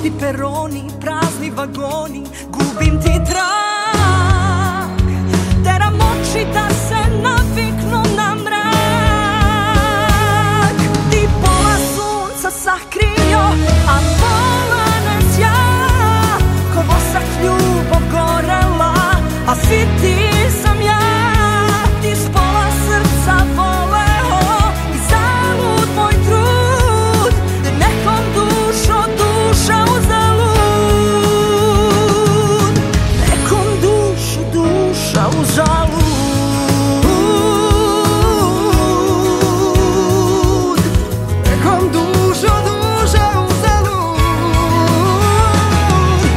pusti peroni, prazni vagoni, gubim ti trag. Teram oči da se naviknu na mrak. Ti pola sunca sakrio, a pola nas ja. Ko vosak ljubav gorela, a si ti